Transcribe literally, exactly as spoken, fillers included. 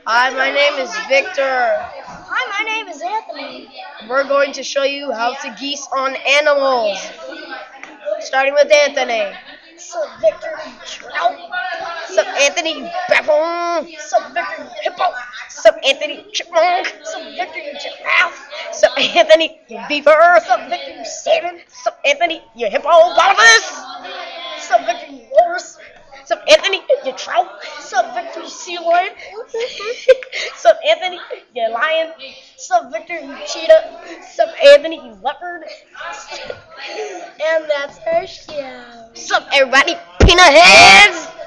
Hi, my name is Victor. Hi, my name is Anthony. We're going to show you how to geese on animals. Starting with Anthony. Sup, Victor, you trout. Sup, Anthony, you baboon. Sup, Victor, you hippo. Sup, Anthony, chipmunk. Sup, Victor, you giraffe. Sup, Anthony, you beaver. Sup, Victor, you salmon. Sup, Anthony, you hippopotamus. Sup, Victor, you walrus. Sup, Anthony, you trout. Sup, Victor, you sea lion. Sup, Anthony, you lion. Sup, Victor, you cheetah. Sup, Anthony, you leopard. And that's our show. Sup, everybody, peanut heads.